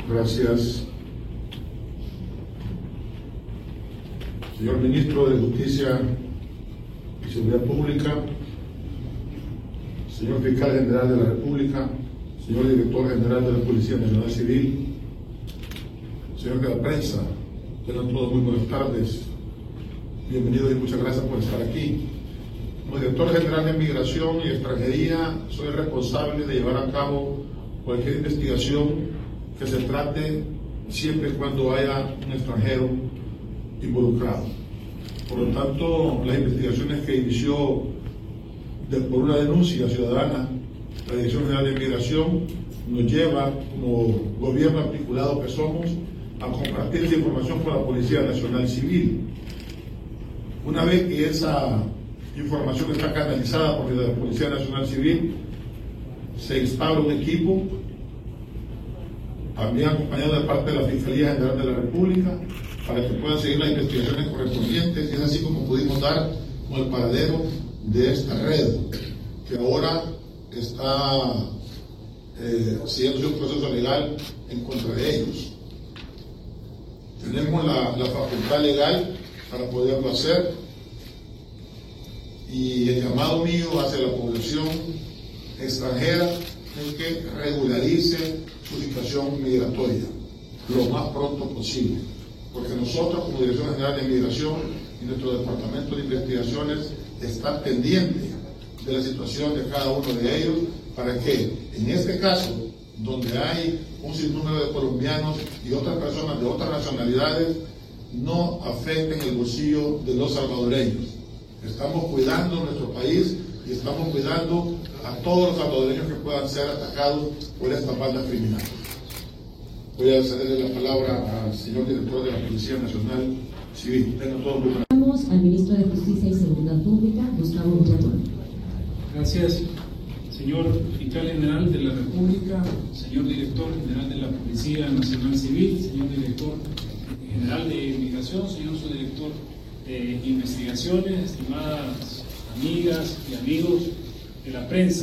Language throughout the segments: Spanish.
Gracias. Señor Ministro de Justicia y Seguridad Pública, señor Fiscal General de la República, señor Director General de la Policía Nacional Civil, señor de la prensa, tengan todos muy buenas tardes. Bienvenidos y muchas gracias por estar aquí. Como Director General de Migración y Extranjería, soy responsable de llevar a cabo cualquier investigación que se trate siempre y cuando haya un extranjero involucrado. Por lo tanto, las investigaciones que inició por una denuncia ciudadana la Dirección General de Migración nos lleva, como gobierno articulado que somos, a compartir esa información con la Policía Nacional Civil. Una vez que esa información está canalizada por la Policía Nacional Civil, se instaura un equipo, también acompañado de parte de la Fiscalía General de la República, para que puedan seguir las investigaciones correspondientes. Y es así como pudimos dar con el paradero de esta red, que ahora está siguiendo un proceso legal en contra de ellos. Tenemos la facultad legal para poderlo hacer, y el llamado mío hacia la población extranjera es que regularice su situación migratoria lo más pronto posible, porque nosotros como Dirección General de Migración y nuestro Departamento de Investigaciones está pendiente de la situación de cada uno de ellos, para que en este caso, donde hay un sinnúmero de colombianos y otras personas de otras nacionalidades, no afecten el bolsillo de los salvadoreños. Estamos cuidando nuestro país y estamos cuidando a todos los salvadoreños que puedan ser atacados por estas bandas criminales. Voy a cederle la palabra al señor Director de la Policía Nacional Civil. Tengan todos muy buenas. Vamos al Ministro de Justicia y Seguridad Pública, Gustavo Villatoro. Gracias, señor Fiscal General de la República, señor Director General de la Policía Nacional Civil, señor Director General de Migración, señor Subdirector de Investigaciones, estimadas amigas y amigos de la prensa.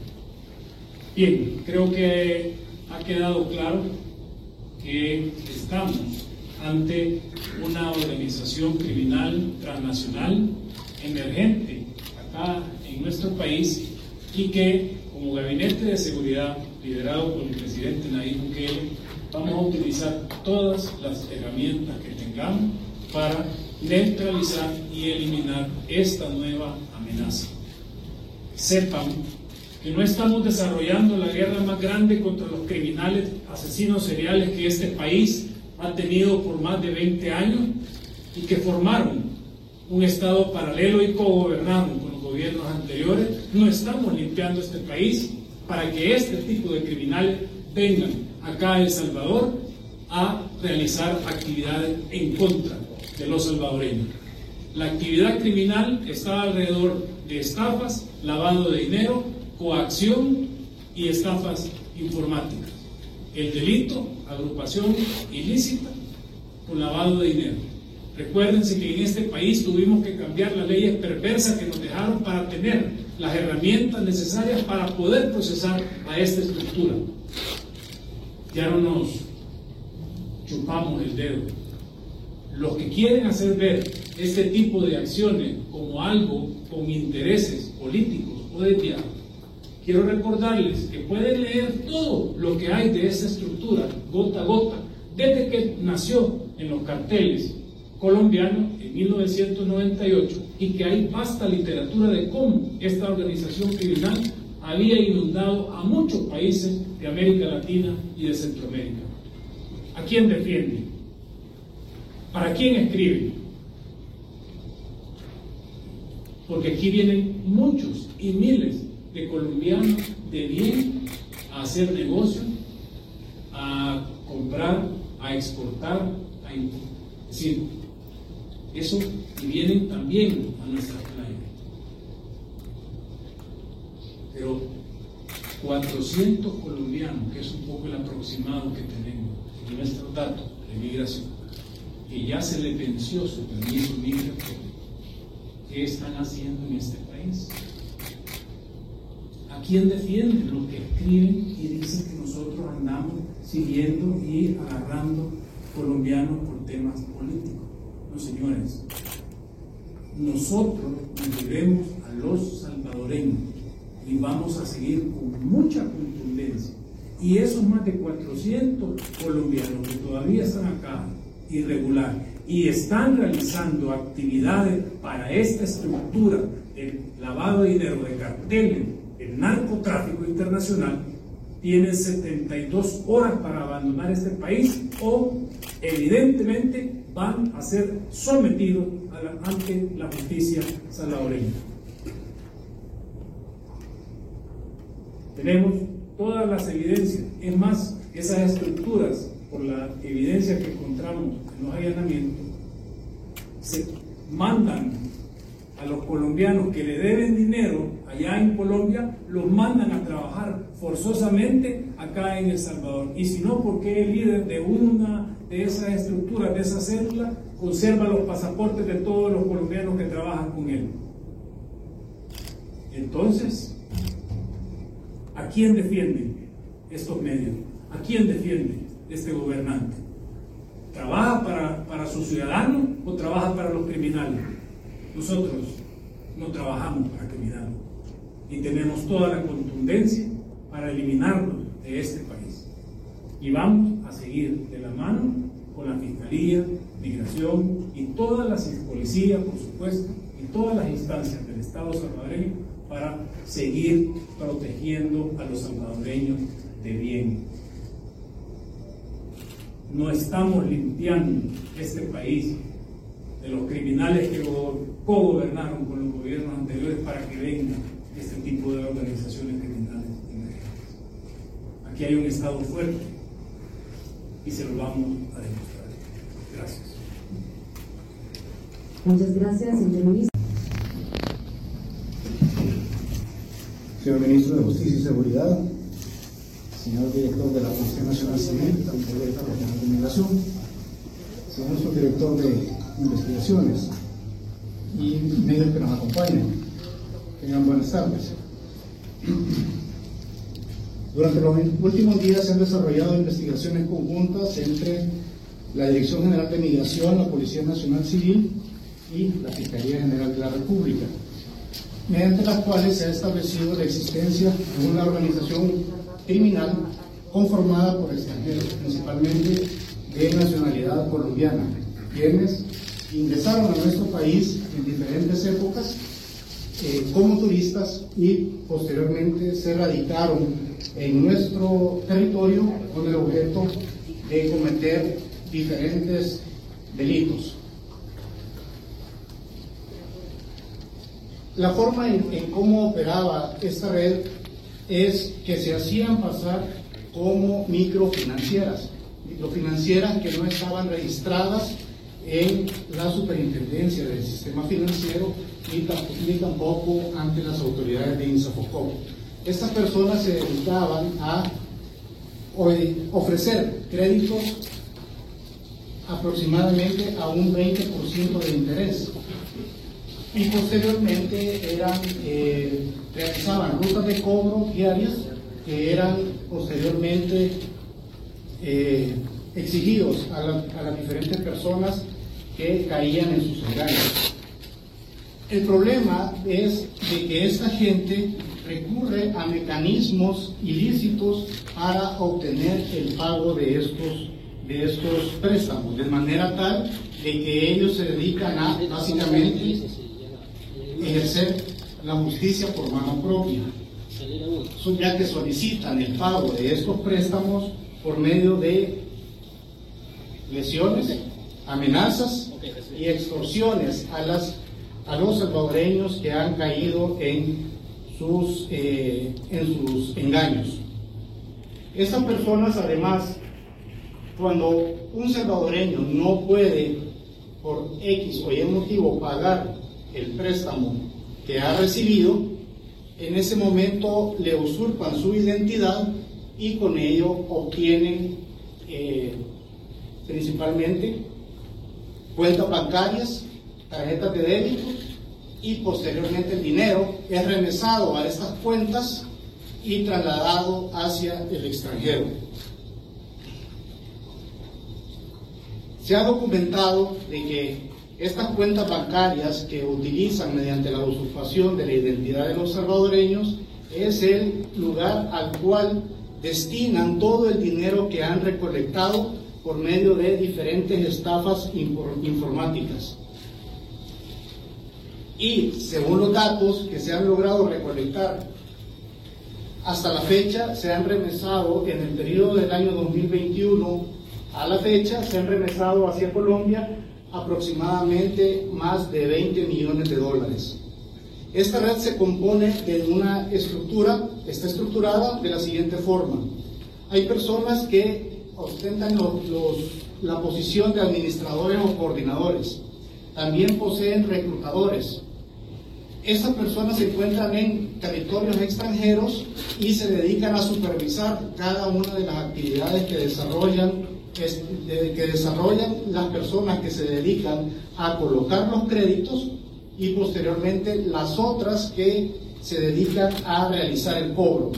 Bien, creo que ha quedado claro que estamos ante una organización criminal transnacional emergente acá en nuestro país, y que como Gabinete de Seguridad liderado por el presidente Nayib Bukele vamos a utilizar todas las herramientas que tengamos para neutralizar y eliminar esta nueva amenaza. Sepan que no estamos desarrollando la guerra más grande contra los criminales asesinos seriales que este país ha tenido por más de 20 años, y que formaron un Estado paralelo y cogobernaron con los gobiernos anteriores. No estamos limpiando este país para que este tipo de criminales vengan acá a El Salvador a realizar actividades en contra de los salvadoreños. La actividad criminal está alrededor de estafas, lavado de dinero, coacción y estafas informáticas. El delito, agrupación ilícita con lavado de dinero. Recuérdense que en este país tuvimos que cambiar las leyes perversas que nos dejaron para tener las herramientas necesarias para poder procesar a esta estructura. Ya no nos chupamos el dedo. Los que quieren hacer ver este tipo de acciones como algo con intereses políticos o desviados, quiero recordarles que pueden leer todo lo que hay de esta estructura, gota a gota, desde que nació en los carteles colombianos en 1998, y que hay vasta literatura de cómo esta organización criminal había inundado a muchos países de América Latina y de Centroamérica. ¿A quién defiende? ¿Para quién escribe? Porque aquí vienen muchos y miles de colombianos de bien a hacer negocio, a comprar, a exportar, es decir, eso, y vienen también a nuestras playas. Pero 400 colombianos, que es un poco el aproximado que tenemos en nuestros datos de migración, que ya se le venció su permiso migratorio, ¿qué están haciendo en este país? ¿A quién defienden? Los que escriben y dicen que nosotros andamos siguiendo y agarrando colombianos por temas políticos. No, señores, nosotros nos debemos a los salvadoreños y vamos a seguir con mucha contundencia. Y esos más de 400 colombianos que todavía están acá irregular y están realizando actividades para esta estructura del lavado de dinero, de carteles, el narcotráfico internacional, tienen 72 horas para abandonar este país o evidentemente van a ser sometidos ante la justicia salvadoreña. Tenemos todas las evidencias, es más, esas estructuras, por la evidencia que encontramos en los allanamientos, se mandan a los colombianos que le deben dinero allá en Colombia, los mandan a trabajar forzosamente acá en El Salvador. Y si no, ¿por qué el líder de una de esas estructuras, de esa célula, conserva los pasaportes de todos los colombianos que trabajan con él? Entonces, ¿a quién defienden estos medios? ¿A quién defiende este gobernante? ¿Trabaja para sus ciudadanos o trabaja para los criminales? Nosotros no trabajamos para criminales y tenemos toda la contundencia para eliminarlos de este país. Y vamos a seguir de la mano con la Fiscalía, Migración y todas las policías, por supuesto, y todas las instancias del Estado salvadoreño para seguir protegiendo a los salvadoreños de bien. No estamos limpiando este país de los criminales que co-gobernaron con los gobiernos anteriores para que vengan este tipo de organizaciones criminales emergentes. Aquí hay un Estado fuerte y se lo vamos a demostrar. Gracias. Muchas gracias, señor ministro. Señor Ministro de Justicia y Seguridad, señor Director de la Policía Nacional Civil, señor Director Regional de Migración, señor Subdirector de Investigaciones y medios que nos acompañan. Tengan buenas tardes. Durante los últimos días se han desarrollado investigaciones conjuntas entre la Dirección General de Migración, la Policía Nacional Civil y la Fiscalía General de la República, mediante las cuales se ha establecido la existencia de una organización criminal conformada por extranjeros, principalmente de nacionalidad colombiana, quienes ingresaron a nuestro país en diferentes épocas como turistas y posteriormente se radicaron en nuestro territorio con el objeto de cometer diferentes delitos. La forma en cómo operaba esta red es que se hacían pasar como microfinancieras que no estaban registradas en la superintendencia del sistema financiero ni tampoco ante las autoridades de INSAFOCOP. Estas personas se dedicaban a ofrecer créditos aproximadamente a un 20% de interés y posteriormente realizaban rutas de cobro diarias que eran posteriormente exigidos a las diferentes personas que caían en sus engaños. El problema es de que esta gente recurre a mecanismos ilícitos para obtener el pago de estos préstamos, de manera tal de que ellos se dedican a básicamente ejercer la justicia por mano propia, ya que solicitan el pago de estos préstamos por medio de lesiones, amenazas y extorsiones a los salvadoreños que han caído en sus engaños. Estas personas, además, cuando un salvadoreño no puede por X o Y motivo pagar el préstamo que ha recibido, en ese momento le usurpan su identidad y con ello obtienen principalmente cuentas bancarias, tarjetas de débito y posteriormente el dinero es remesado a estas cuentas y trasladado hacia el extranjero. Se ha documentado de que estas cuentas bancarias que utilizan mediante la usurpación de la identidad de los salvadoreños es el lugar al cual destinan todo el dinero que han recolectado por medio de diferentes estafas informáticas. Y según los datos que se han logrado recolectar hasta la fecha, se han remesado en el periodo del año 2021 a la fecha, se han remesado hacia Colombia aproximadamente más de 20 millones de dólares. Esta red se compone de una estructura, está estructurada de la siguiente forma. Hay personas que ostentan la posición de administradores o coordinadores. También poseen reclutadores. Estas personas se encuentran en territorios extranjeros y se dedican a supervisar cada una de las actividades que desarrollan las personas que se dedican a colocar los créditos y posteriormente las otras que se dedican a realizar el cobro.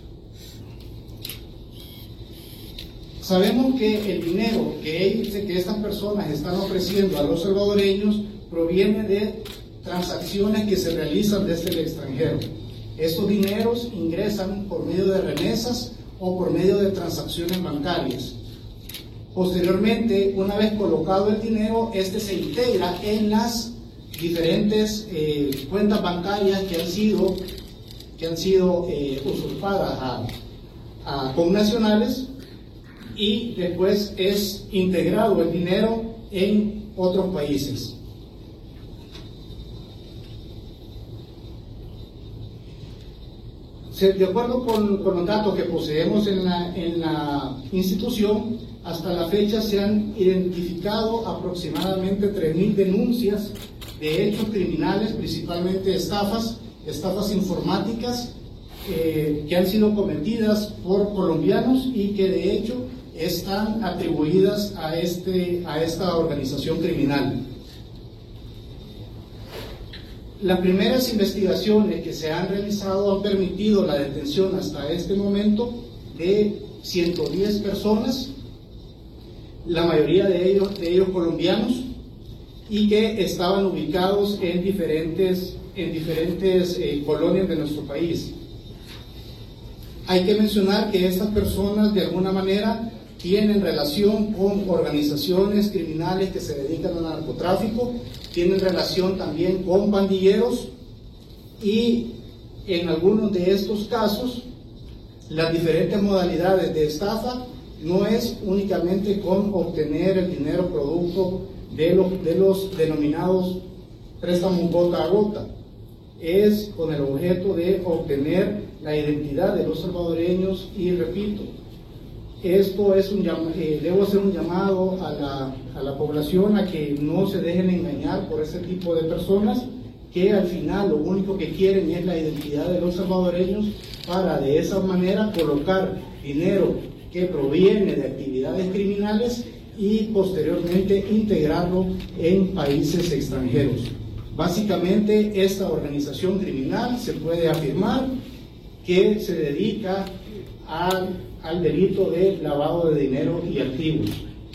Sabemos que el dinero que estas personas están ofreciendo a los salvadoreños proviene de transacciones que se realizan desde el extranjero. Estos dineros ingresan por medio de remesas o por medio de transacciones bancarias. Posteriormente, una vez colocado el dinero, este se integra en las diferentes cuentas bancarias que han sido usurpadas a connacionales, y después es integrado el dinero en otros países. De acuerdo con los datos que poseemos en la institución, hasta la fecha se han identificado aproximadamente 3.000 denuncias de hechos criminales, principalmente estafas informáticas que han sido cometidas por colombianos y que de hecho están atribuidas a esta organización criminal. Las primeras investigaciones que se han realizado han permitido la detención hasta este momento de 110 personas, la mayoría de ellos colombianos, y que estaban ubicados en diferentes colonias de nuestro país. Hay que mencionar que estas personas de alguna manera tienen relación con organizaciones criminales que se dedican al narcotráfico, tienen relación también con pandilleros, y en algunos de estos casos las diferentes modalidades de estafa no es únicamente con obtener el dinero producto de los denominados préstamos gota a gota, es con el objeto de obtener la identidad de los salvadoreños. Y repito, esto es debo hacer un llamado a la población a que no se dejen engañar por ese tipo de personas que al final lo único que quieren es la identidad de los salvadoreños para de esa manera colocar dinero que proviene de actividades criminales y posteriormente integrarlo en países extranjeros. Básicamente, esta organización criminal se puede afirmar que se dedica al delito de lavado de dinero y activos.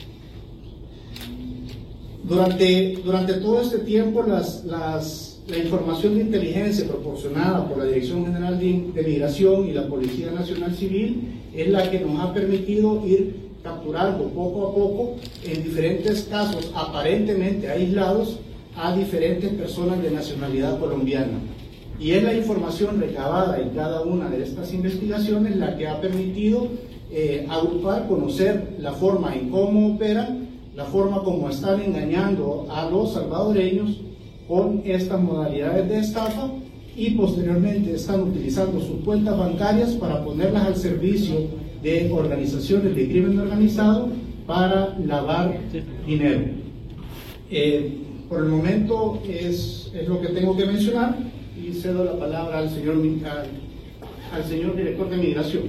Durante todo este tiempo, la información de inteligencia proporcionada por la Dirección General de Migración y la Policía Nacional Civil es la que nos ha permitido ir capturando poco a poco, en diferentes casos aparentemente aislados, a diferentes personas de nacionalidad colombiana. Y es la información recabada en cada una de estas investigaciones la que ha permitido agrupar, conocer la forma en cómo operan, la forma como están engañando a los salvadoreños con estas modalidades de estafa, y posteriormente están utilizando sus cuentas bancarias para ponerlas al servicio de organizaciones de crimen organizado para lavar dinero. Por el momento es lo que tengo que mencionar, y cedo la palabra al señor director de Migración.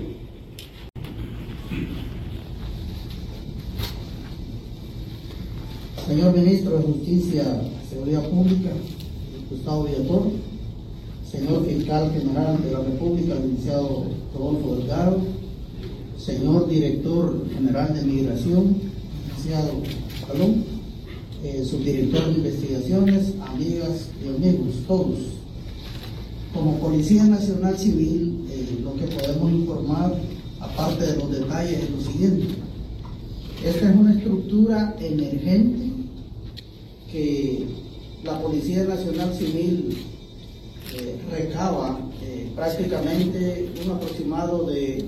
Señor Ministro de Justicia y Seguridad Pública, Gustavo Villator, señor Fiscal General de la República, licenciado Rodolfo Delgado, señor Director General de Migración, licenciado Calón, subdirector de investigaciones, amigas y amigos, todos. Como Policía Nacional Civil, lo que podemos informar, aparte de los detalles, es lo siguiente. Esta es una estructura emergente que la Policía Nacional Civil recaba prácticamente un aproximado de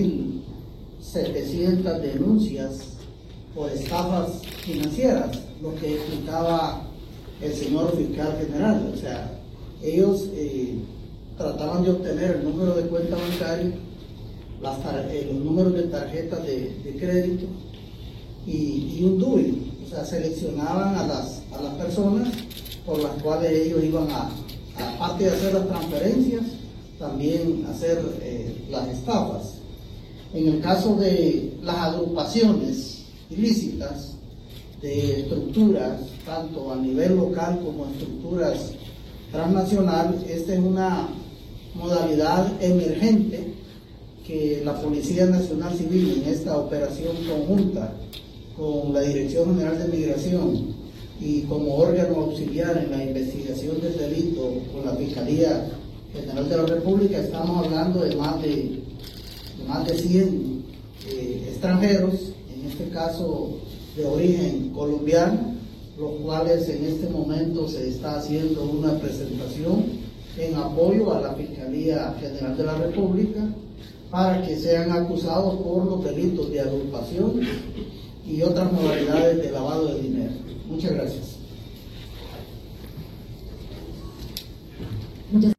2.700 denuncias por estafas financieras, lo que explicaba el señor Fiscal General. O sea, ellos trataban de obtener el número de cuenta bancaria, los números de tarjetas de crédito y un DUI. O sea, seleccionaban a las personas por las cuales ellos iban aparte de hacer las transferencias, también hacer las estafas. En el caso de las agrupaciones ilícitas de estructuras, tanto a nivel local como estructuras transnacional, esta es una modalidad emergente que la Policía Nacional Civil, en esta operación conjunta con la Dirección General de Migración y como órgano auxiliar en la investigación del delito con la Fiscalía General de la República, estamos hablando de más de 100 extranjeros, en este caso de origen colombiano, los cuales en este momento se está haciendo una presentación en apoyo a la Fiscalía General de la República para que sean acusados por los delitos de agrupación y otras modalidades de lavado de dinero. Muchas gracias.